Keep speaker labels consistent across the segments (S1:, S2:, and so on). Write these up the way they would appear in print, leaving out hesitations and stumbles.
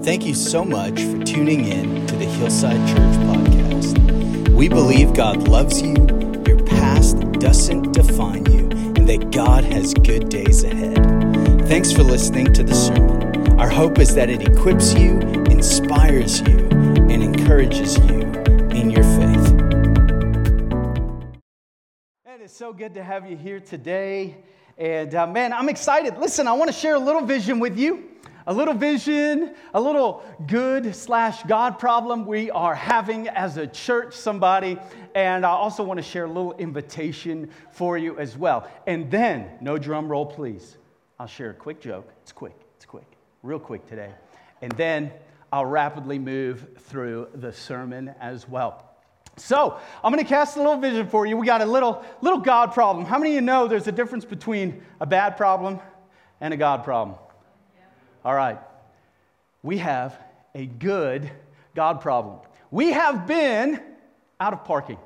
S1: Thank you so much for tuning in to the Hillside Church podcast. We believe God loves you, your past doesn't define you, and that God has good days ahead. Thanks for listening to the sermon. Our hope is that it equips you, inspires you, and encourages you in your faith.
S2: It is so good to have you here today. And man, I'm excited. Listen, I want to share a little vision with you. A little vision, a little good/God problem we are having as a church, somebody. And I also want to share a little invitation for you as well. And then, no drum roll, please. I'll share a quick joke. It's quick, real quick today. And then I'll rapidly move through the sermon as well. So, I'm going to cast a little vision for you. We got a little God problem. How many of you know there's a difference between a bad problem and a God problem? All right, we have a good God problem. We have been out of parking.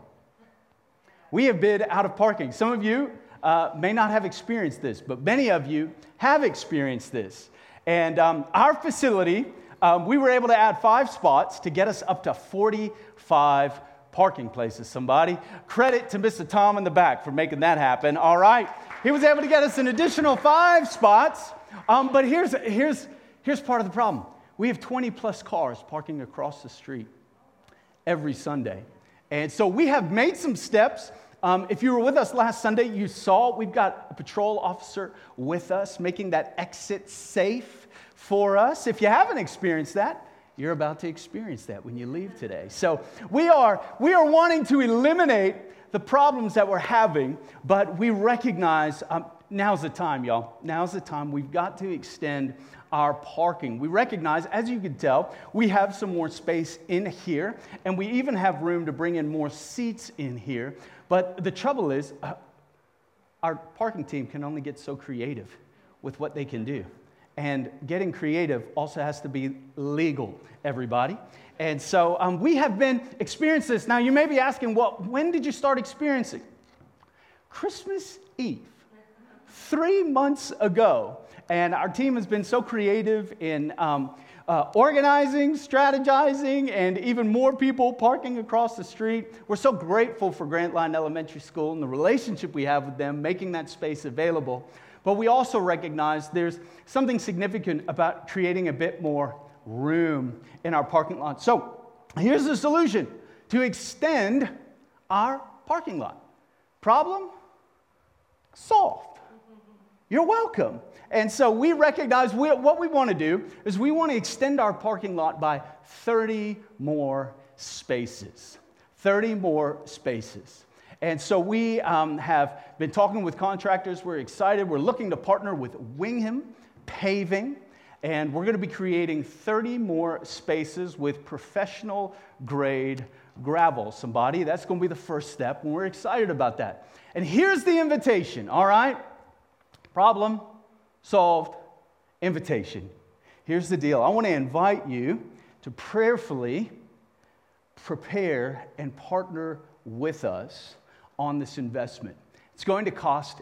S2: Some of you may not have experienced this, but many of you have experienced this. And our facility, we were able to add 5 spots to get us up to 45 parking places. Somebody, credit to Mr. Tom in the back for making that happen. All right, he was able to get us an additional 5 spots. But here's part of the problem. We have 20 plus cars parking across the street every Sunday. And so we have made some steps. If you were with us last Sunday, you saw we've got a patrol officer with us making that exit safe for us. If you haven't experienced that, you're about to experience that when you leave today. So we are wanting to eliminate the problems that we're having, but we recognize now's the time, y'all. Now's the time. We've got to extend our parking. We recognize, as you can tell, we have some more space in here, and we even have room to bring in more seats in here. But the trouble is, our parking team can only get so creative with what they can do. And getting creative also has to be legal, everybody. And so we have been experiencing this. Now, you may be asking, well, when did you start experiencing? Christmas Eve. 3 months ago, and our team has been so creative in organizing, strategizing, and even more people parking across the street. We're so grateful for Grant Line Elementary School and the relationship we have with them, making that space available. But we also recognize there's something significant about creating a bit more room in our parking lot. So here's the solution: to extend our parking lot. Problem solved. You're welcome. And so we recognize what we want to do is we want to extend our parking lot by 30 more spaces. 30 more spaces. And so we have been talking with contractors. We're excited. We're looking to partner with Wingham Paving. And we're going to be creating 30 more spaces with professional grade gravel. Somebody, that's going to be the first step. And we're excited about that. And here's the invitation, all right? Problem solved, invitation. Here's the deal. I want to invite you to prayerfully prepare and partner with us on this investment. It's going to cost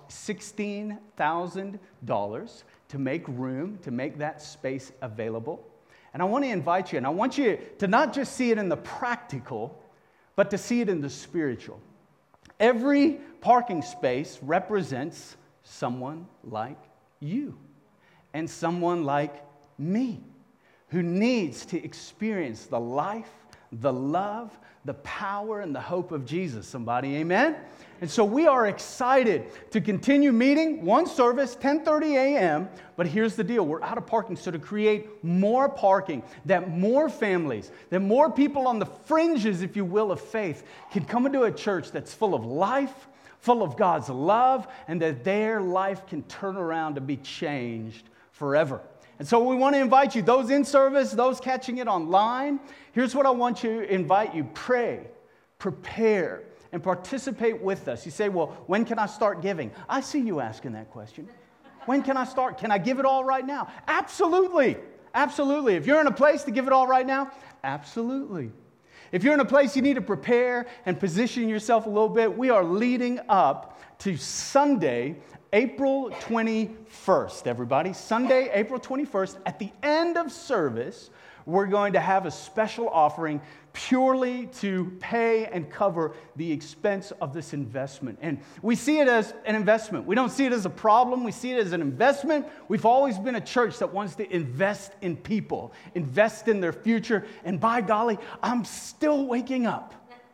S2: $16,000 to make room, to make that space available. And I want to invite you, and I want you to not just see it in the practical, but to see it in the spiritual. Every parking space represents someone like you and someone like me who needs to experience the life, the love, the power, and the hope of Jesus. Somebody, amen? And so we are excited to continue meeting. One service, 10:30 a.m., but here's the deal. We're out of parking, so to create more parking, that more families, that more people on the fringes, if you will, of faith can come into a church that's full of life, full of God's love, and that their life can turn around to be changed forever. And so we want to invite you, those in service, those catching it online, here's what I want to invite you. Pray, prepare, and participate with us. You say, well, when can I start giving? I see you asking that question. When can I start? Can I give it all right now? Absolutely. Absolutely. If you're in a place to give it all right now, absolutely. If you're in a place you need to prepare and position yourself a little bit, we are leading up to Sunday April 21st, everybody. Sunday, April 21st, at the end of service, we're going to have a special offering purely to pay and cover the expense of this investment. And we see it as an investment. We don't see it as a problem. We see it as an investment. We've always been a church that wants to invest in people, invest in their future. And by golly, I'm still waking up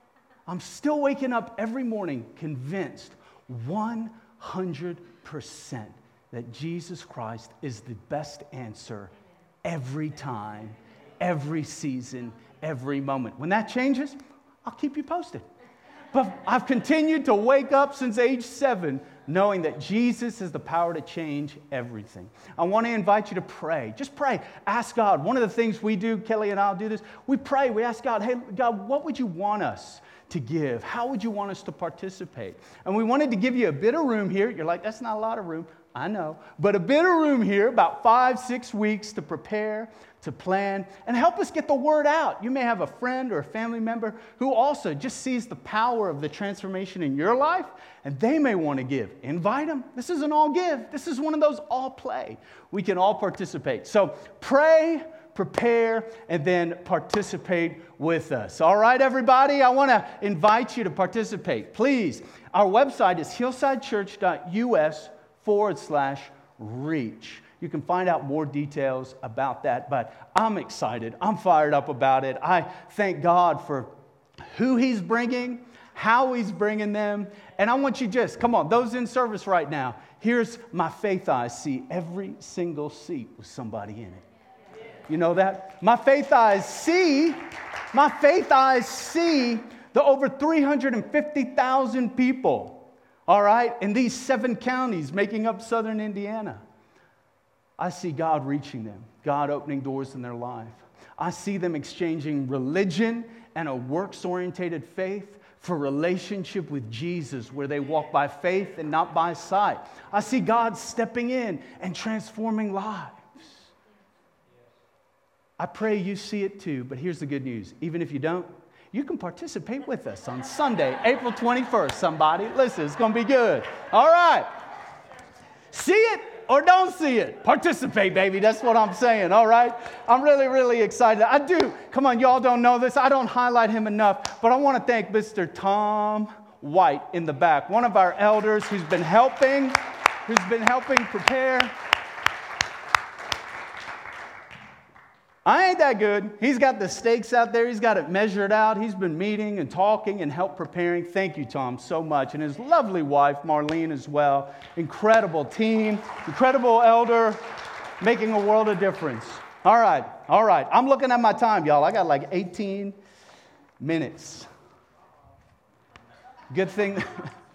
S2: every morning convinced 100% that Jesus Christ is the best answer every time, every season, every moment. When that changes, I'll keep you posted. But I've continued to wake up since age 7 knowing that Jesus has the power to change everything. I want to invite you to pray. Just pray. Ask God. One of the things we do, Kelly and I'll do this, we pray. We ask God, hey, God, what would you want us to give? How would you want us to participate? And we wanted to give you a bit of room here. You're like, that's not a lot of room. I know. But a bit of room here, about 5-6 weeks to prepare, to plan, and help us get the word out. You may have a friend or a family member who also just sees the power of the transformation in your life, and they may want to give. Invite them. This isn't all give. This is one of those all play. We can all participate. So pray, prepare, and then participate with us. All right, everybody, I want to invite you to participate. Please, our website is hillsidechurch.us/reach. You can find out more details about that, but I'm excited. I'm fired up about it. I thank God for who He's bringing, how He's bringing them, and I want you come on, those in service right now, here's my faith eyes see every single seat with somebody in it. You know that? My faith eyes see the over 350,000 people, all right, in these 7 counties making up southern Indiana. I see God reaching them, God opening doors in their life. I see them exchanging religion and a works-oriented faith for relationship with Jesus, where they walk by faith and not by sight. I see God stepping in and transforming lives. I pray you see it too, but here's the good news. Even if you don't, you can participate with us on Sunday, April 21st, somebody. Listen, it's going to be good. All right. See it or don't see it. Participate, baby. That's what I'm saying, all right? I'm really, really excited. I do. Come on, y'all don't know this. I don't highlight him enough, but I want to thank Mr. Tom White in the back, one of our elders who's been helping prepare. I ain't that good. He's got the stakes out there. He's got it measured out. He's been meeting and talking and help preparing. Thank you, Tom, so much. And his lovely wife, Marlene, as well. Incredible team, incredible elder, making a world of difference. All right. I'm looking at my time, y'all. I got like 18 minutes. Good thing.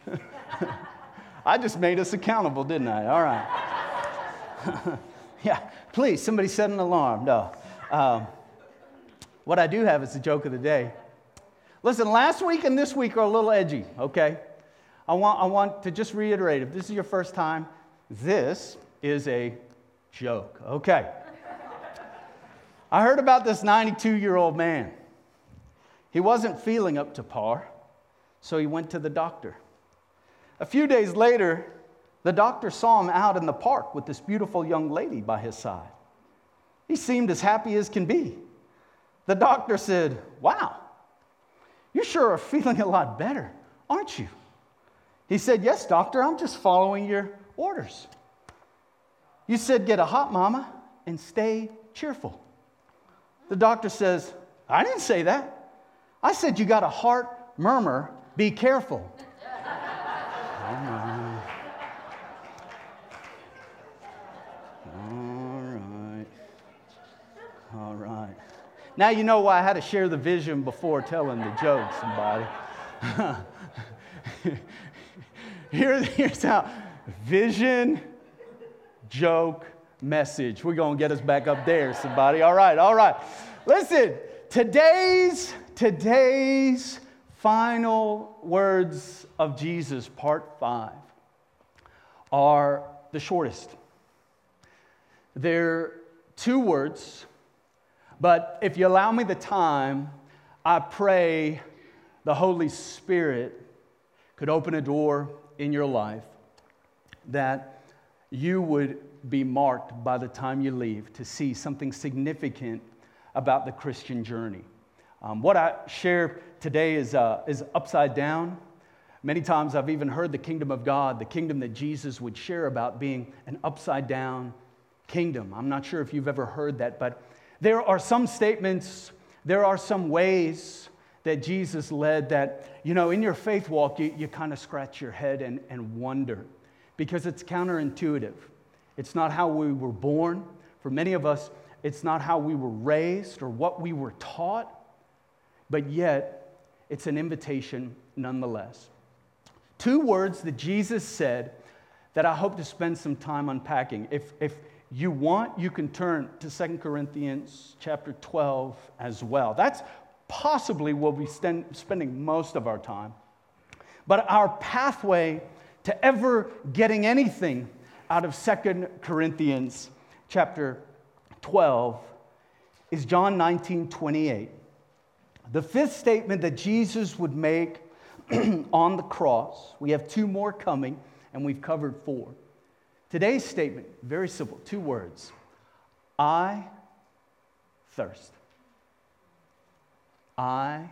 S2: I just made us accountable, didn't I? All right. Yeah, please, somebody set an alarm. No. What I do have is the joke of the day. Listen, last week and this week are a little edgy, okay? I want to just reiterate, if this is your first time, this is a joke, okay? I heard about this 92-year-old man. He wasn't feeling up to par, so he went to the doctor. A few days later, the doctor saw him out in the park with this beautiful young lady by his side. He seemed as happy as can be. The doctor said, "Wow, you sure are feeling a lot better, aren't you?" He said, "Yes, doctor, I'm just following your orders. You said get a hot mama and stay cheerful." The doctor says, "I didn't say that. I said you got a heart murmur, be careful." All right. Now you know why I had to share the vision before telling the joke, somebody. Here's how. Vision, joke, message. We're going to get us back up there, somebody. All right. Listen, today's final words of Jesus, part 5, are the shortest. They're 2 words. But if you allow me the time, I pray the Holy Spirit could open a door in your life that you would be marked by the time you leave to see something significant about the Christian journey. What I share today is upside down. Many times I've even heard the kingdom of God, the kingdom that Jesus would share about being an upside down kingdom. I'm not sure if you've ever heard that, but there are some statements, there are some ways that Jesus led that, in your faith walk, you kind of scratch your head and wonder, because it's counterintuitive. It's not how we were born. For many of us, it's not how we were raised or what we were taught, but yet it's an invitation nonetheless. 2 words that Jesus said that I hope to spend some time unpacking. If you want, you can turn to 2 Corinthians chapter 12 as well. That's possibly where we'll be spending most of our time. But our pathway to ever getting anything out of 2 Corinthians chapter 12 is John 19:28. The 5th statement that Jesus would make on the cross. We have 2 more coming, and we've covered 4. Today's statement, very simple, 2 words. I thirst. I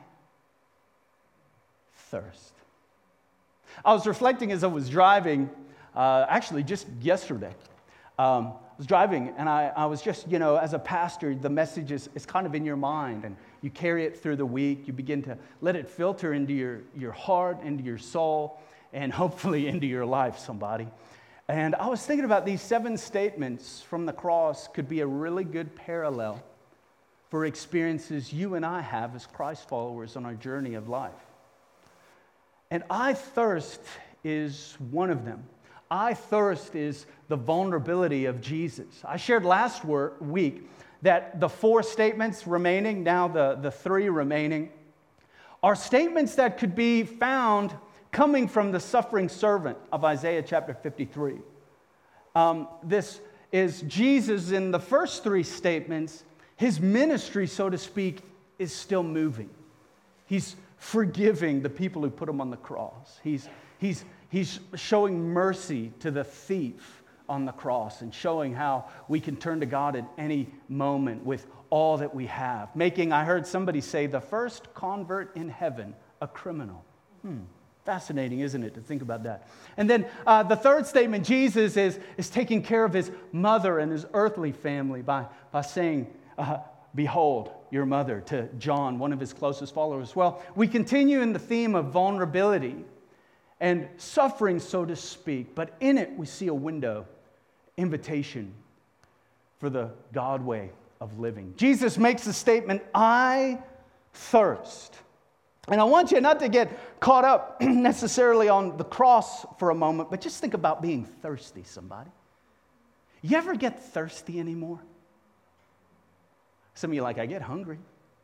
S2: thirst. I was reflecting as I was driving, actually just yesterday. I was driving, and I was just, as a pastor, the message is kind of in your mind, and you carry it through the week. You begin to let it filter into your heart, into your soul, and hopefully into your life, somebody. And I was thinking about these 7 statements from the cross could be a really good parallel for experiences you and I have as Christ followers on our journey of life. And I thirst is one of them. I thirst is the vulnerability of Jesus. I shared last week that the 4 statements remaining, now the 3 remaining, are statements that could be found coming from the suffering servant of Isaiah chapter 53. This is Jesus in the first 3 statements. His ministry, so to speak, is still moving. He's forgiving the people who put him on the cross. He's showing mercy to the thief on the cross and showing how we can turn to God at any moment with all that we have. Making, I heard somebody say, the first convert in heaven a criminal. Fascinating, isn't it, to think about that? And then the 3rd statement, Jesus is taking care of his mother and his earthly family by saying, behold, your mother, to John, one of his closest followers. Well, we continue in the theme of vulnerability and suffering, so to speak, but in it we see a window, invitation for the God way of living. Jesus makes the statement, I thirst. And I want you not to get caught up necessarily on the cross for a moment, but just think about being thirsty, somebody. You ever get thirsty anymore? Some of you are like, I get hungry.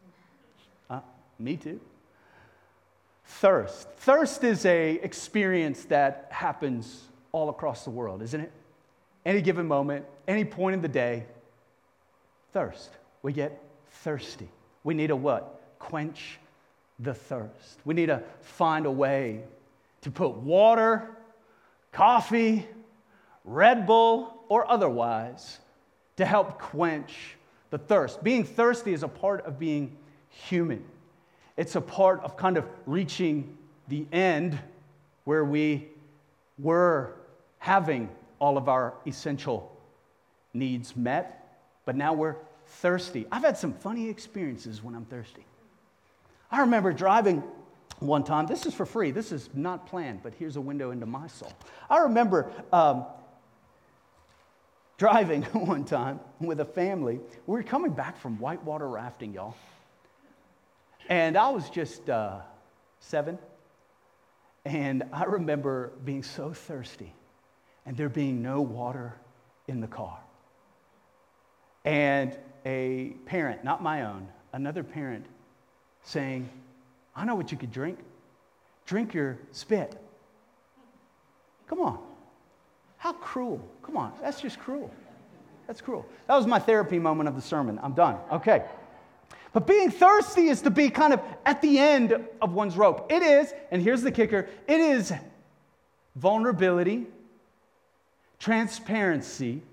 S2: Me too. Thirst. Thirst is an experience that happens all across the world, isn't it? Any given moment, any point in the day, thirst. We get thirsty. We need to what? Quench the thirst. We need to find a way to put water, coffee, Red Bull, or otherwise to help quench the thirst. Being thirsty is a part of being human. It's a part of kind of reaching the end where we were having all of our essential needs met, but now we're thirsty. I've had some funny experiences when I'm thirsty. I remember driving one time. This is for free. This is not planned, but here's a window into my soul. I remember driving one time with a family. We were coming back from whitewater rafting, y'all. And I was just 7. And I remember being so thirsty and there being no water in the car. And a parent, not my own, another parent saying, I know what you could drink. Drink your spit. Come on. How cruel. Come on. That's just cruel. That's cruel. That was my therapy moment of the sermon. I'm done. Okay. But being thirsty is to be kind of at the end of one's rope. It is, and here's the kicker, it is vulnerability transparency,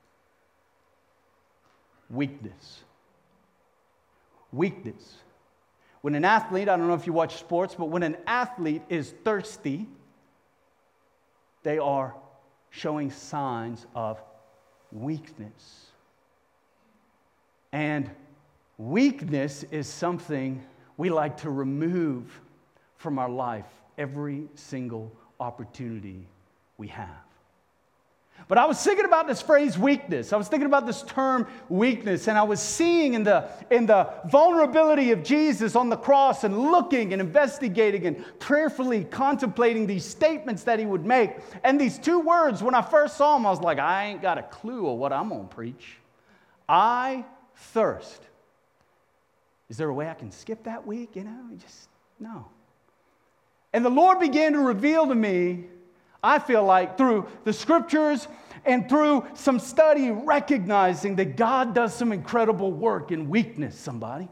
S2: weakness. Weakness. When an athlete, I don't know if you watch sports, but when an athlete is thirsty, they are showing signs of weakness. And weakness is something we like to remove from our life every single opportunity we have. But I was thinking about this phrase weakness. I was thinking about this term weakness, and I was seeing in the vulnerability of Jesus on the cross and looking and investigating and prayerfully contemplating these statements that he would make. And these two words, when I first saw them, I was like, I ain't got a clue of what I'm going to preach. I thirst. Is there a way I can skip that week? No. And the Lord began to reveal to me, I feel like, through the scriptures and through some study, recognizing that God does some incredible work in weakness, somebody.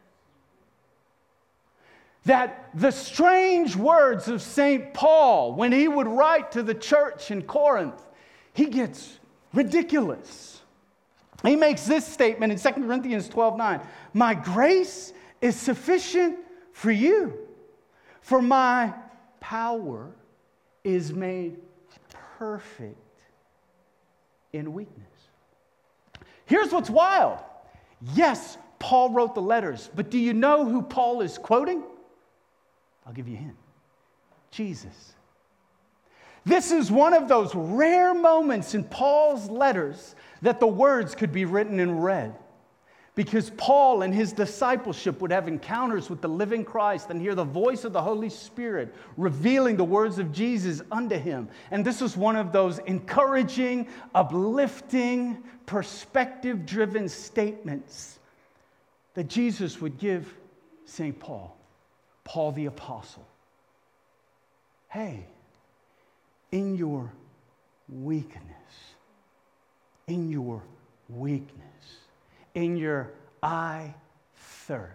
S2: That the strange words of St. Paul, when he would write to the church in Corinth, he gets ridiculous. He makes this statement in 2 Corinthians 12:9. My grace is sufficient for you, for my power is made perfect in weakness. Here's what's wild. Yes, Paul wrote the letters, but do you know who Paul is quoting? I'll give you a hint. Jesus. This is one of those rare moments in Paul's letters that the words could be written in red. Because Paul and his discipleship would have encounters with the living Christ and hear the voice of the Holy Spirit revealing the words of Jesus unto him. And this is one of those encouraging, uplifting, perspective-driven statements that Jesus would give St. Paul, Paul the Apostle. Hey, in your weakness, in your weakness, in your I thirst,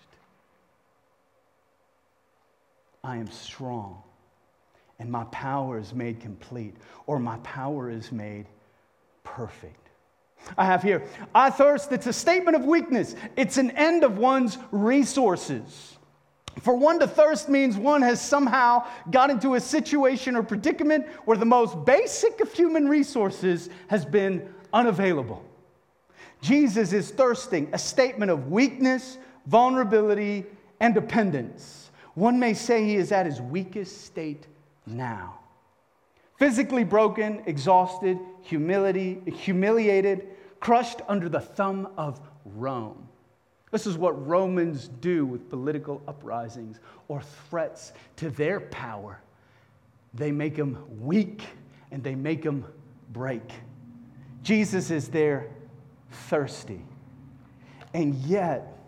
S2: I am strong, and my power is made complete, or my power is made perfect. I have here, I thirst, it's a statement of weakness. It's an end of one's resources. For one to thirst means one has somehow got into a situation or predicament where the most basic of human resources has been unavailable. Jesus is thirsting, a statement of weakness, vulnerability, and dependence. One may say he is at his weakest state now. Physically broken, exhausted, humiliated, crushed under the thumb of Rome. This is what Romans do with political uprisings or threats to their power. They make them weak and they make them break. Jesus is there thirsty. And yet,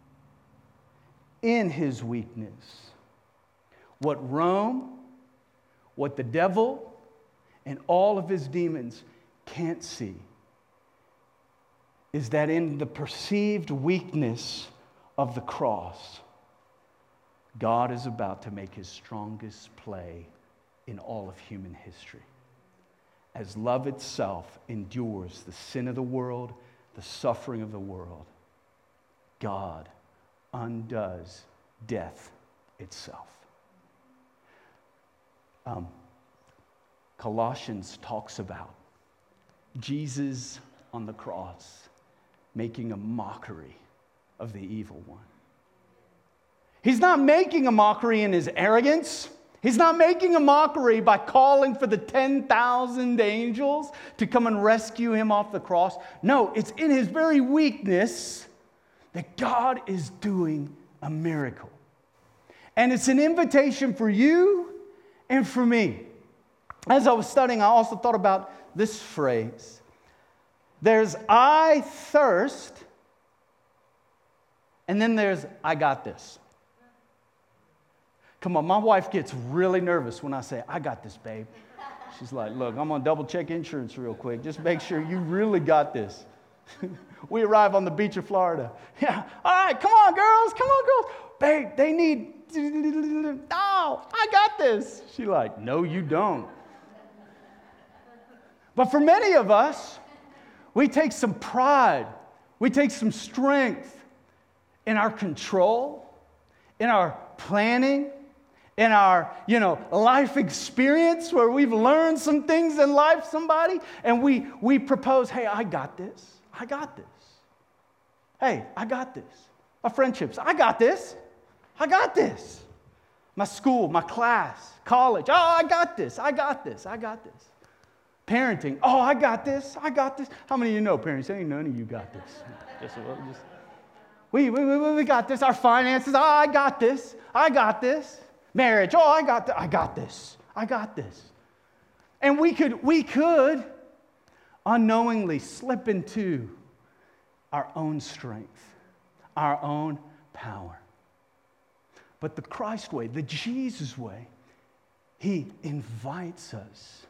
S2: in his weakness, what Rome, what the devil, and all of his demons can't see is that in the perceived weakness of the cross, God is about to make his strongest play in all of human history. As love itself endures the sin of the world, the suffering of the world, God undoes death itself. Colossians talks about Jesus on the cross making a mockery of the evil one. He's not making a mockery in his arrogance. He's not making a mockery by calling for the 10,000 angels to come and rescue him off the cross. No, it's in his very weakness that God is doing a miracle. And it's an invitation for you and for me. As I was studying, I also thought about this phrase. There's I thirst, and then there's I got this. Come on, my wife gets really nervous when I say, I got this, babe. She's like, look, I'm going to double check insurance real quick. Just make sure you really got this. We arrive on the beach of Florida. Yeah, all right, come on, girls. Babe, they need, no, I got this. She's like, no, you don't. But for many of us, we take some pride, we take some strength in our control, in our planning, in our, life experience where we've learned some things in life, somebody, and we propose, hey, I got this. I got this. Hey, I got this. My friendships, I got this. I got this. My school, my class, college, oh, I got this. I got this. I got this. Parenting, oh, I got this. I got this. How many of you know parents? Ain't none of you got this. We got this. Our finances, oh, I got this. I got this. Marriage, oh, I got this. I got this. And we could unknowingly slip into our own strength, our own power. But the Christ way, the Jesus way, He invites us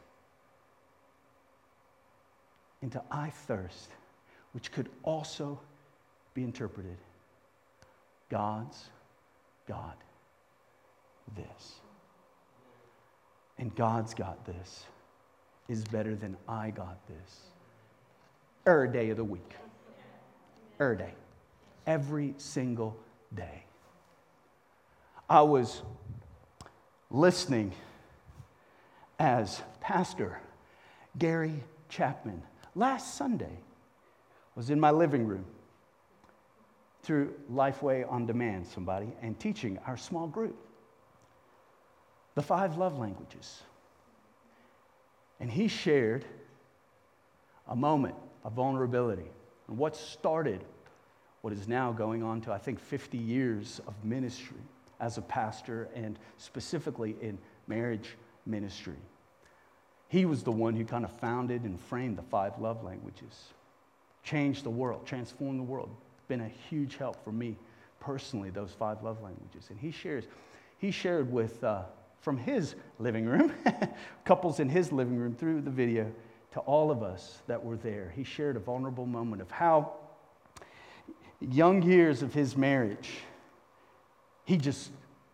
S2: into I thirst, which could also be interpreted, God's got this. And God's got this is better than I got this. Every day of the week. Every day. Every single day. I was listening as Pastor Gary Chapman last Sunday was in my living room through Lifeway On Demand, and teaching our small group the 5 love languages. And he shared a moment of vulnerability and what started what is now going on to, I think, 50 years of ministry as a pastor and specifically in marriage ministry. He was the one who kind of founded and framed the 5 love languages. Changed the world, transformed the world. Been a huge help for me personally, those 5 love languages. And he shared with, from his living room, couples in his living room through the video, to all of us that were there. He shared a vulnerable moment of how young years of his marriage, he just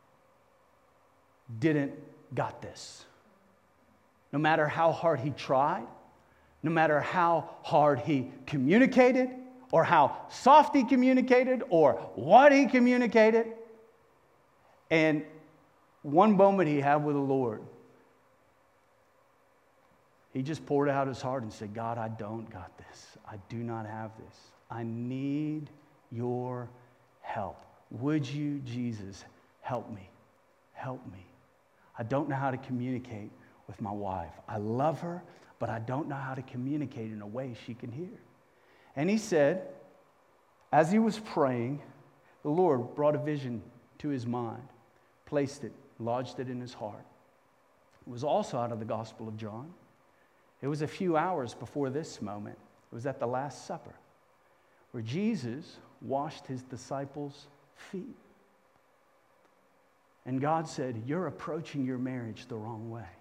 S2: didn't got this. No matter how hard he tried, no matter how hard he communicated, or how soft he communicated, or what he communicated. And one moment he had with the Lord, he just poured out his heart and said, God, I don't got this. I do not have this. I need your help. Would you, Jesus, help me? Help me. I don't know how to communicate with my wife. I love her, but I don't know how to communicate in a way she can hear. And he said, as he was praying, the Lord brought a vision to his mind, placed it, lodged it in his heart. It was also out of the Gospel of John. It was a few hours before this moment. It was at the Last Supper, where Jesus washed his disciples' feet. And God said, you're approaching your marriage the wrong way.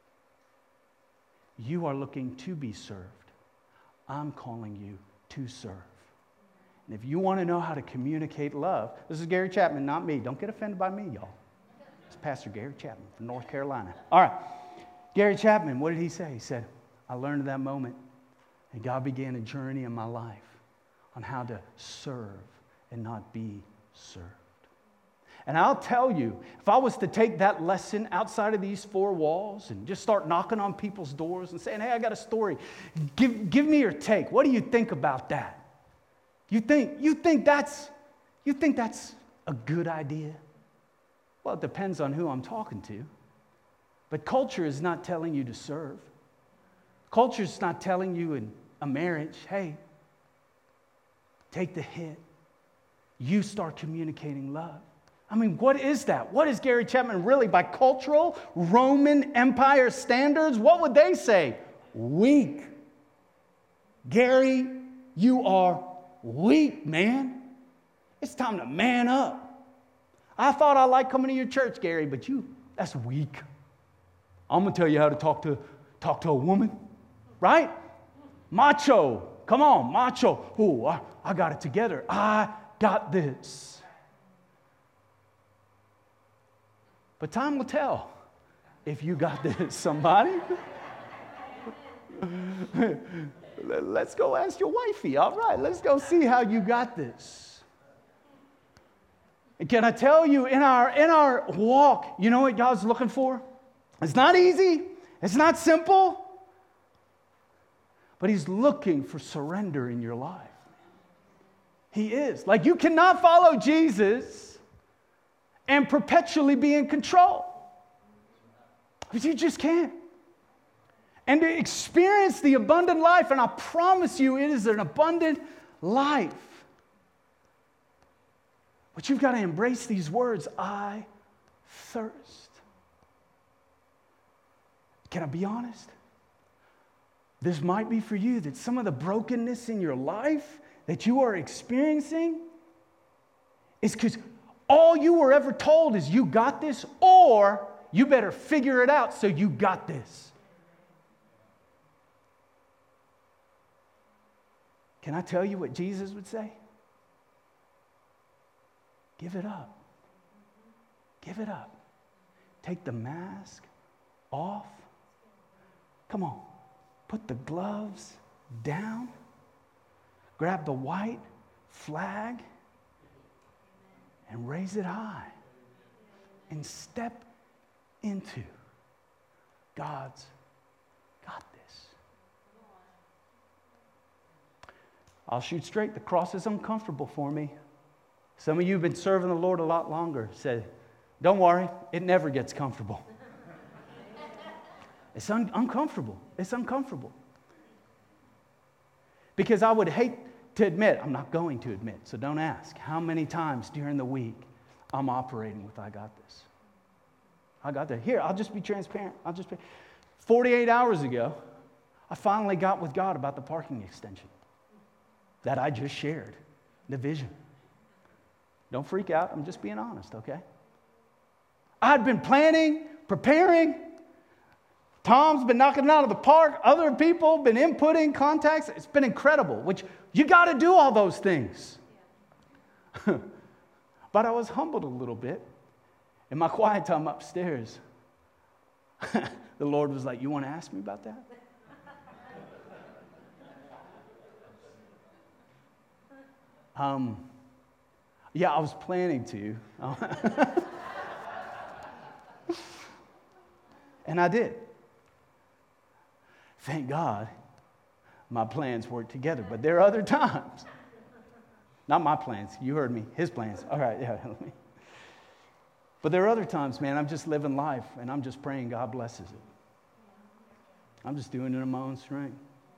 S2: You are looking to be served. I'm calling you to serve. And if you want to know how to communicate love, this is Gary Chapman, not me. Don't get offended by me, y'all. It's Pastor Gary Chapman from North Carolina. All right. Gary Chapman, what did he say? He said, I learned at that moment, and God began a journey in my life on how to serve and not be served. And I'll tell you, if I was to take that lesson outside of these 4 walls and just start knocking on people's doors and saying, hey, I got a story. Give me your take. What do you think about that? You think that's a good idea? Well, it depends on who I'm talking to. But culture is not telling you to serve. Culture is not telling you in a marriage, hey, take the hit. You start communicating love. I mean, what is that? What is Gary Chapman really, by cultural Roman Empire standards, what would they say? Weak. Gary, you are weak, man. It's time to man up. I thought I liked coming to your church, Gary, but that's weak. I'm going to tell you how to talk to a woman, right? Macho. Come on, macho. Oh, I got it together. I got this. But time will tell if you got this, somebody. Let's go ask your wifey. All right, let's go see how you got this. And can I tell you, in our walk, you know what God's looking for? It's not easy. It's not simple. But He's looking for surrender in your life. He is. Like, you cannot follow Jesus and perpetually be in control. You just can't. And to experience the abundant life, and I promise you it is an abundant life. But you've got to embrace these words, I thirst. Can I be honest? This might be for you, that some of the brokenness in your life that you are experiencing is because all you were ever told is you got this, or you better figure it out so you got this. Can I tell you what Jesus would say? Give it up. Give it up. Take the mask off. Come on. Put the gloves down. Grab the white flag and raise it high. And step into God's got this. I'll shoot straight. The cross is uncomfortable for me. Some of you have been serving the Lord a lot longer. Said, don't worry, it never gets comfortable. It's uncomfortable. It's uncomfortable. Because I would hate to admit, I'm not going to admit, so don't ask, how many times during the week I'm operating with I got this. I got that. Here, I'll just be transparent. 48 hours ago, I finally got with God about the parking extension that I just shared, the vision. Don't freak out. I'm just being honest, okay? I'd been planning, preparing. Tom's been knocking it out of the park. Other people been inputting contacts. It's been incredible, which you got to do all those things. But I was humbled a little bit. In my quiet time upstairs, the Lord was like, you want to ask me about that? Yeah, I was planning to. And I did. Thank God my plans worked together. But there are other times. Not my plans. You heard me. His plans. All right, yeah. But there are other times, man, I'm just living life and I'm just praying God blesses it. I'm just doing it in my own strength.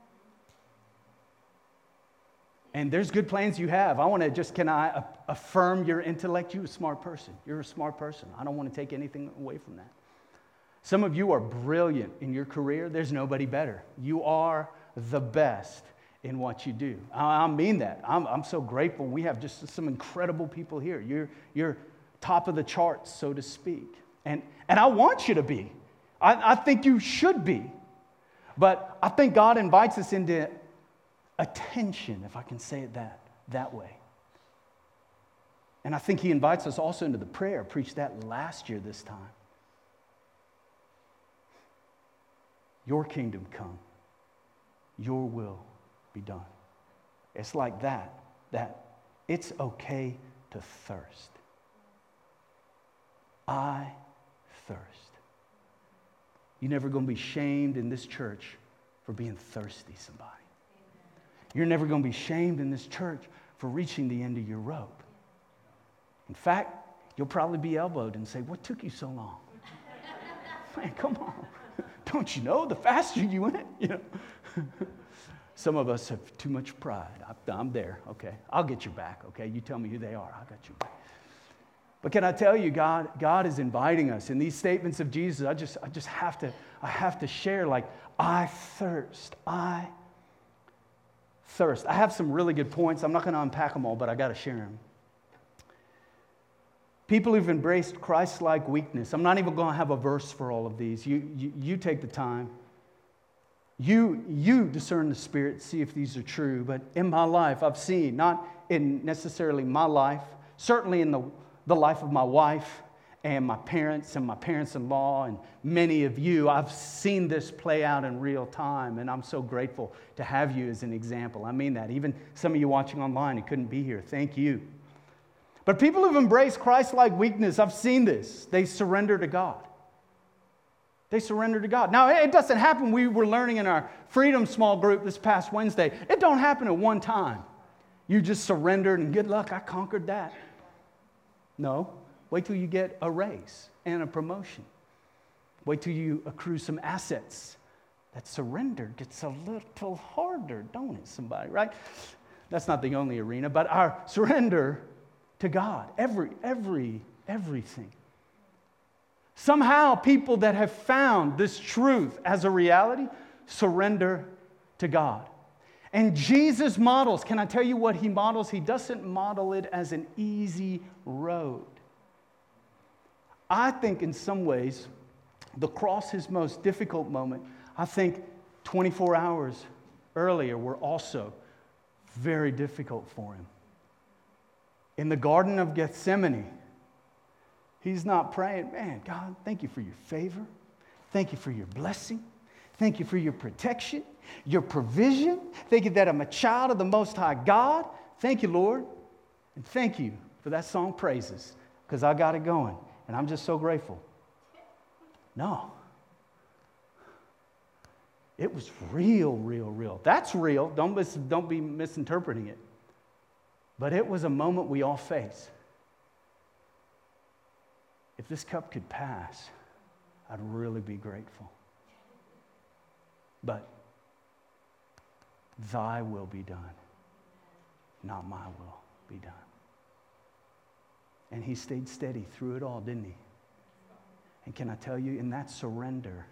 S2: And there's good plans you have. I want to just, can I affirm your intellect? You're a smart person. You're a smart person. I don't want to take anything away from that. Some of you are brilliant in your career. There's nobody better. You are the best in what you do. I mean that. I'm so grateful. We have just some incredible people here. You're top of the charts, so to speak. And I want you to be. I think you should be. But I think God invites us into attention, if I can say it that way. And I think He invites us also into the prayer. I preached that last year this time. Your kingdom come. Your will be done. It's like that it's okay to thirst. I thirst. You're never going to be shamed in this church for being thirsty, somebody. You're never going to be shamed in this church for reaching the end of your rope. In fact, you'll probably be elbowed and say, what took you so long? Man, come on. Don't you know? The faster you went, Some of us have too much pride. I'm there, okay? I'll get your back, okay? You tell me who they are. I got your back. But can I tell you, God is inviting us. In these statements of Jesus, I just have to share, like, I thirst. I thirst. I have some really good points. I'm not going to unpack them all, but I got to share them. People who've embraced Christ-like weakness. I'm not even going to have a verse for all of these. You take the time. You discern the Spirit, see if these are true. But in my life, I've seen, not in necessarily my life, certainly in the life of my wife and my parents-in-law, and many of you, I've seen this play out in real time, and I'm so grateful to have you as an example. I mean that. Even some of you watching online who couldn't be here, thank you. But people who've embraced Christ-like weakness, I've seen this. They surrender to God. They surrender to God. Now, it doesn't happen. We were learning in our Freedom small group this past Wednesday. It don't happen at one time. You just surrendered and good luck, I conquered that. No. Wait till you get a raise and a promotion. Wait till you accrue some assets. That surrender gets a little harder, don't it, somebody, right? That's not the only arena, but our surrender to God, everything. Somehow people that have found this truth as a reality surrender to God. And Jesus models, can I tell you what he models? He doesn't model it as an easy road. I think in some ways, the cross, his most difficult moment, I think 24 hours earlier were also very difficult for him. In the Garden of Gethsemane, he's not praying, man, God, thank you for your favor. Thank you for your blessing. Thank you for your protection, your provision. Thank you that I'm a child of the Most High God. Thank you, Lord. And thank you for that song, Praises, because I got it going. And I'm just so grateful. No. It was real. That's real. Don't be misinterpreting it. But it was a moment we all face. If this cup could pass, I'd really be grateful. But thy will be done, not my will be done. And he stayed steady through it all, didn't he? And can I tell you, in that surrender,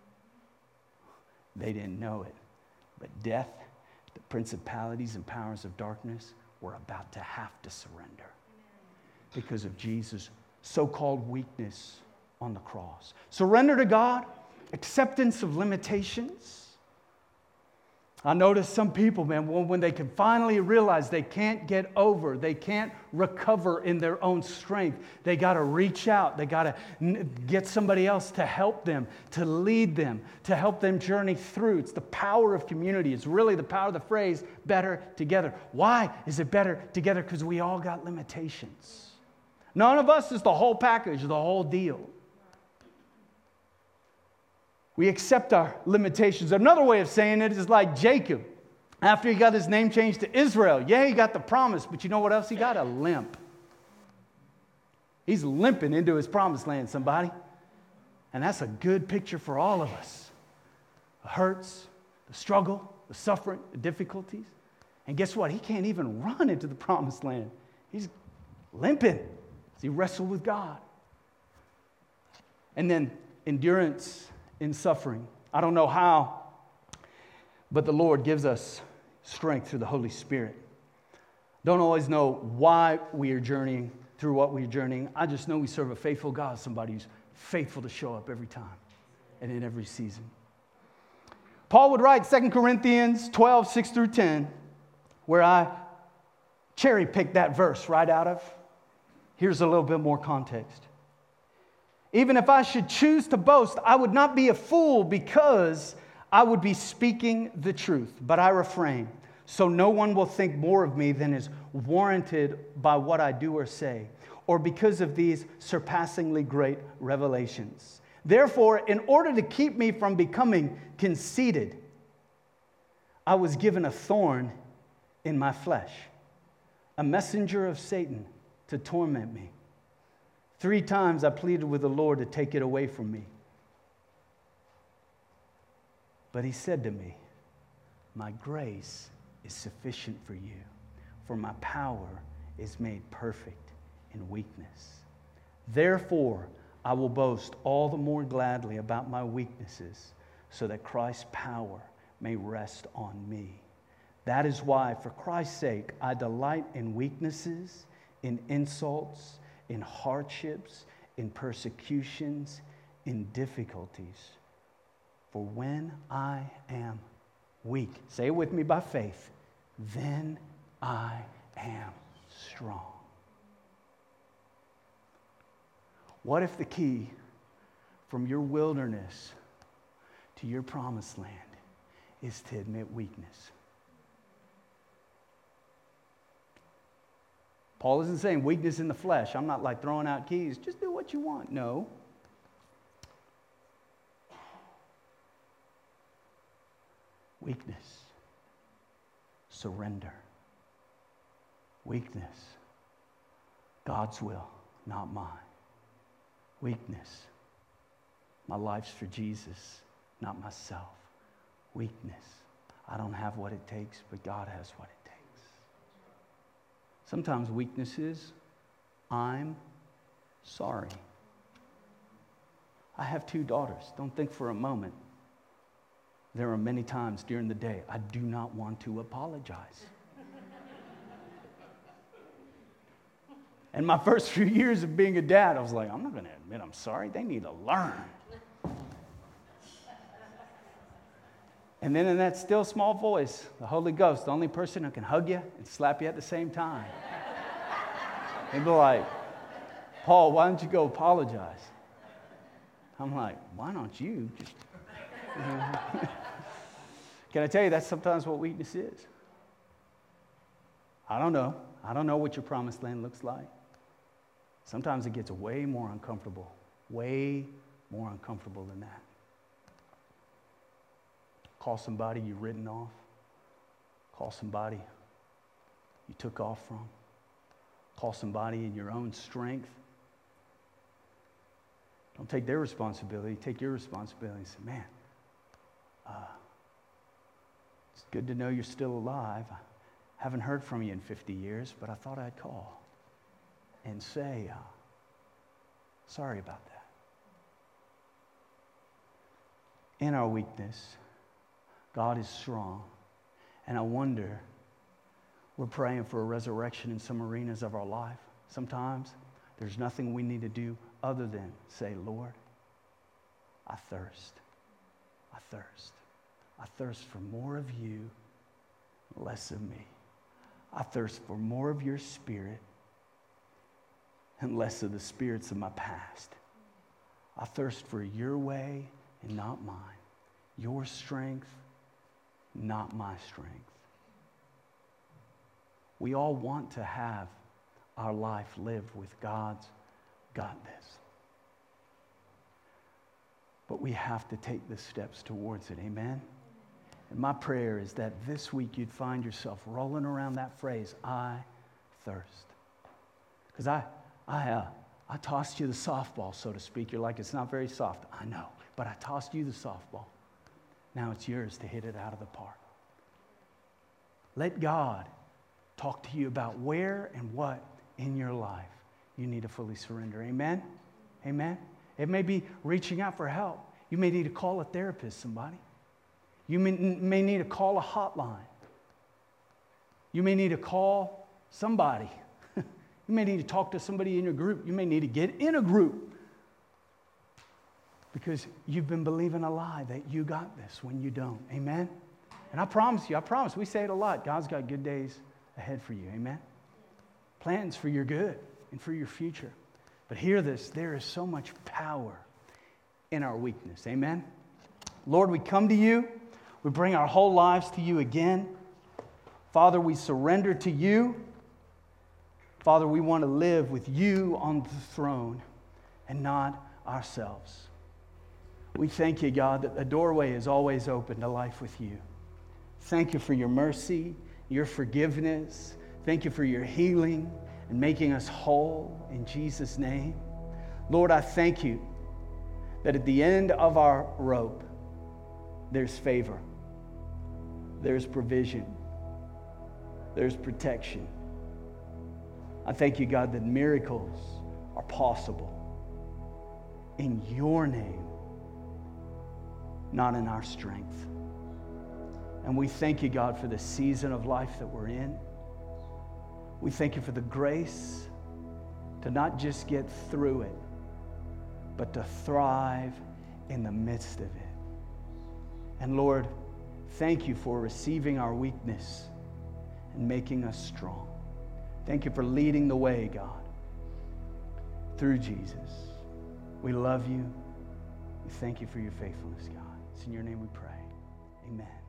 S2: they didn't know it, but death, the principalities and powers of darkness were about to have to surrender because of Jesus' so-called weakness on the cross. Surrender to God, acceptance of limitations. I notice some people, man, when they can finally realize they can't get over, they can't recover in their own strength, they got to reach out. They got to get somebody else to help them, to lead them, to help them journey through. It's the power of community. It's really the power of the phrase, better together. Why is it better together? Because we all got limitations. None of us is the whole package, the whole deal. We accept our limitations. Another way of saying it is like Jacob. After he got his name changed to Israel, yeah, he got the promise, but you know what else he got? A limp. He's limping into his promised land, somebody. And that's a good picture for all of us. The hurts, the struggle, the suffering, the difficulties. And guess what? He can't even run into the promised land. He's limping as he wrestled with God. And then endurance in suffering. I don't know how, but the Lord gives us strength through the Holy Spirit. Don't always know why we are journeying through what we're journeying. I just know we serve a faithful God, somebody who's faithful to show up every time and in every season. Paul would write 2 Corinthians 12, 6 through 10, where I cherry-picked that verse right out of. Here's a little bit more context. Even if I should choose to boast, I would not be a fool because I would be speaking the truth, but I refrain, so no one will think more of me than is warranted by what I do or say, or because of these surpassingly great revelations. Therefore, in order to keep me from becoming conceited, I was given a thorn in my flesh, a messenger of Satan to torment me. 3 times I pleaded with the Lord to take it away from me. But he said to me, my grace is sufficient for you, for my power is made perfect in weakness. Therefore, I will boast all the more gladly about my weaknesses, so that Christ's power may rest on me. That is why, for Christ's sake, I delight in weaknesses, in insults, in hardships, in persecutions, in difficulties. For when I am weak, say it with me by faith, then I am strong. What if the key from your wilderness to your promised land is to admit weakness? Paul isn't saying weakness in the flesh. I'm not like throwing out keys. Just do what you want. No. Weakness. Surrender. Weakness. God's will, not mine. Weakness. My life's for Jesus, not myself. Weakness. I don't have what it takes, but God has what it takes. Sometimes weakness is, I'm sorry. I have 2 daughters. Don't think for a moment. There are many times during the day I do not want to apologize. And my first few years of being a dad, I was like, I'm not going to admit I'm sorry. They need to learn. And then in that still small voice, the Holy Ghost, the only person who can hug you and slap you at the same time. He'd be like, Paul, why don't you go apologize? I'm like, why don't you just... Can I tell you that's sometimes what weakness is? I don't know. I don't know what your promised land looks like. Sometimes it gets way more uncomfortable than that. Call somebody you've written off. Call somebody you took off from. Call somebody in your own strength. Don't take their responsibility. Take your responsibility and say, man, it's good to know you're still alive. I haven't heard from you in 50 years, but I thought I'd call and say, sorry about that. In our weakness, God is strong. And I wonder, we're praying for a resurrection in some arenas of our life. Sometimes there's nothing we need to do other than say, Lord, I thirst. I thirst. I thirst for more of you, less of me. I thirst for more of your spirit and less of the spirits of my past. I thirst for your way and not mine. Your strength, not my strength. We all want to have our life lived with God's got this. But we have to take the steps towards it, amen? And my prayer is that this week you'd find yourself rolling around that phrase, I thirst. Because I tossed you the softball, so to speak. You're like, it's not very soft. I know, but I tossed you the softball. Now it's yours to hit it out of the park. Let God talk to you about where and what in your life you need to fully surrender. Amen? Amen? It may be reaching out for help. You may need to call a therapist, somebody. You may need to call a hotline. You may need to call somebody. You may need to talk to somebody in your group. You may need to get in a group because you've been believing a lie that you got this when you don't. Amen? And I promise, we say it a lot. God's got good days ahead for you. Amen? Plans for your good and for your future. But hear this, there is so much power in our weakness. Amen? Lord, we come to you. We bring our whole lives to you again. Father, we surrender to you. Father, we want to live with you on the throne and not ourselves. We thank you, God, that the doorway is always open to life with you. Thank you for your mercy, your forgiveness. Thank you for your healing and making us whole in Jesus' name. Lord, I thank you that at the end of our rope, there's favor, there's provision, there's protection. I thank you, God, that miracles are possible in your name, not in our strength. And we thank you, God, for the season of life that we're in. We thank you for the grace to not just get through it, but to thrive in the midst of it. And Lord, thank you for receiving our weakness and making us strong. Thank you for leading the way, God, through Jesus. We love you. We thank you for your faithfulness, God. It's in your name we pray. Amen.